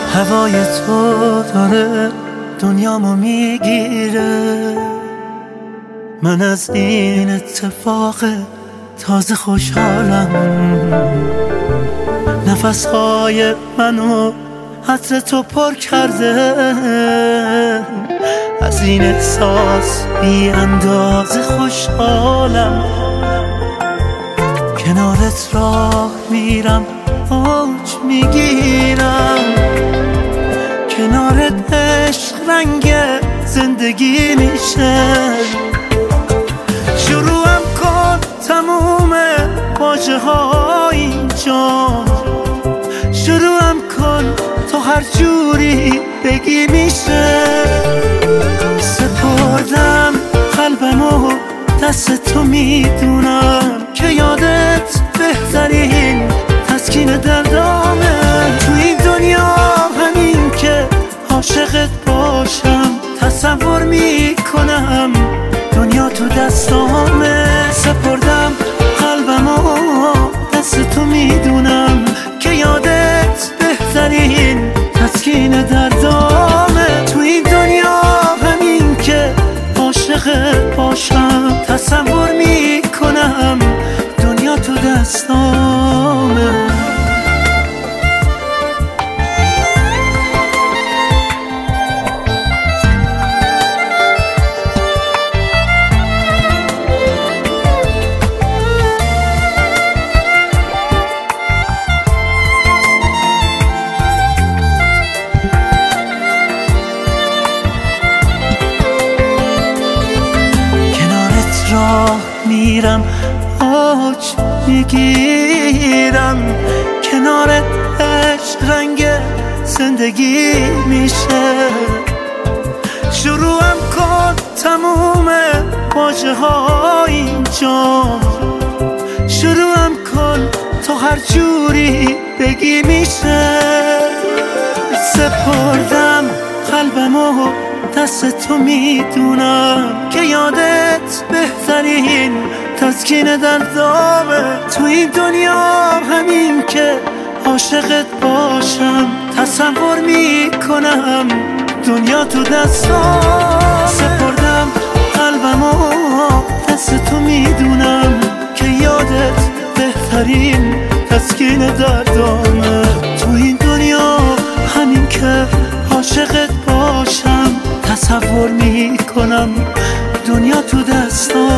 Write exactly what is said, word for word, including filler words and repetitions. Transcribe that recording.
هوای تو داره دنیامو میگیره. من از این اتفاق تازه خوشحالم. نفسهای منو عطر تو پر کرده. از این احساس بی اندازه خوشحالم. کنارت راه میرم اوج میگیرم. کنارت عشق رنگ زندگی میشه. شروعم کن تموم واژه ها اینجا. شروعم کن تو هر جوری بگی میشه. سپردم قلبمو دست تو میدونم که یادت بهترین تسکین دردامه. تو این دنیا همین که عاشقت باشم تصور میکنم دنیا تو دستامه. سپردم قلبمو دست تو میدونم که یادت بهترین تسکین دردامه. تو این دنیا همین که عاشقت باشم تصور میکنم دنیا تو دستامه. راه میرم اوج میگیرم. کنارت عشق رنگ زندگی میشه. شروعم کن تموم واژه ها اینجا. شروعم کن تو هر جوری بگی میشه. سپردم قلبمو دست تو میدونم که یادت بهترین تسکین دردامه. تو این دنیا همین که عاشقت باشم تصور میکنم دنیا تو دستام. سپردم قلبمو دست تو میدونم که یادت بهترین تسکین دردامه. تو این دنیا همین که عاشقت باشم تصور میکنم دنیا تو دستام.